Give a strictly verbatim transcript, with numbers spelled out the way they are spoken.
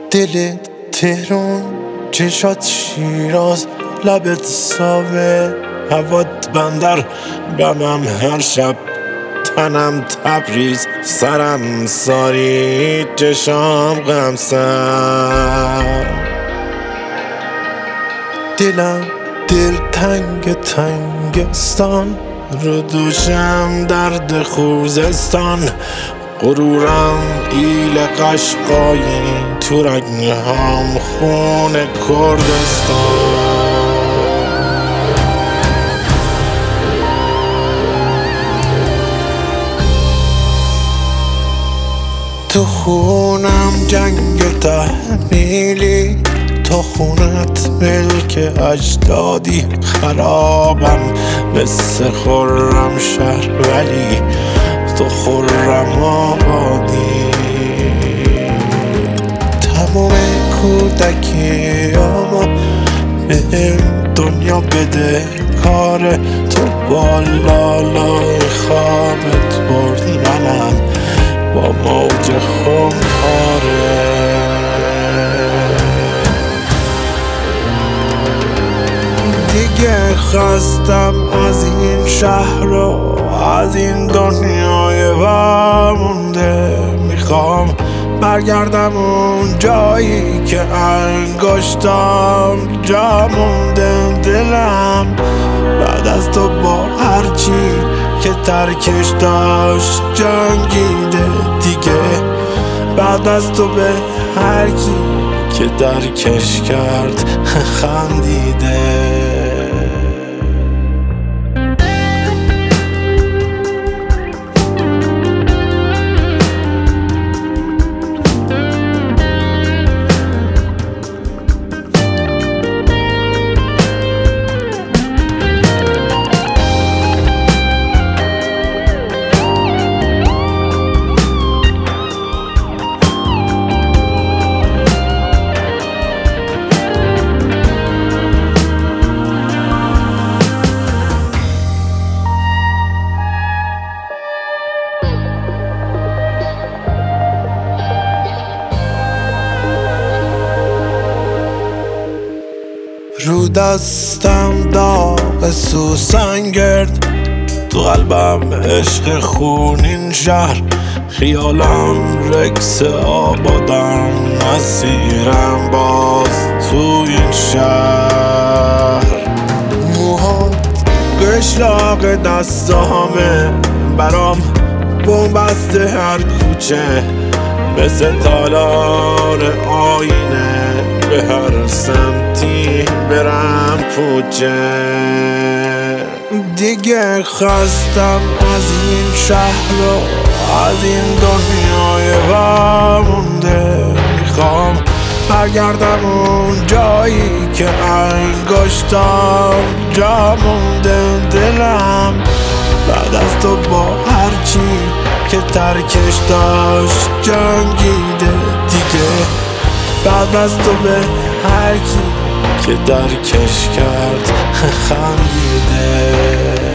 دل تهران، چشات شیراز، لبت ساوه، هوات بندر، بمم هر شب، تنم تبریز، سرم ساری، چشام غمسر. دلم دل تنگ تنگستان، رو دوشم درد خوزستان، غرورم ایل قشقایی، تو رگهام خون کردستان. تو خونم جنگ تحمیلی، تو خونت ملک اجدادی، خرابم مثل خرم شهر ولی تو خرم آبادی. تمام کودکیامو به دنیا بده کاره، تو با لالای خوابت برد منم با موج خمپاره. دیگه خستم از این شهر و از این دنیای ورمونده، میخوام برگردم اون جایی که انگشتام جا مونده. دلم بعد از تو با هرچی که ترکش داشت جنگیده دیگه، بعد از تو به هر کی که درکش کرد خندیده. رو دستم داغ سوسن گرد، تو قلبم عشق خونین شهر، خیالم رکس آبادم، مسیرم باز تو این شهر. موهام قشلاق دستامه، برام بومبسته هر کوچه، مثل تالار آینه به هر سمتی برم پوچه. دیگه خستم از این شهر و از این دنیای ورمونده، میخوام برگردم اون جایی که انگشتام جا مونده. دلم بعد از تو با هرچی که ترکش داشت جنگیده دیگه، بعد از تو به هر کی که درکش کرد خندیده.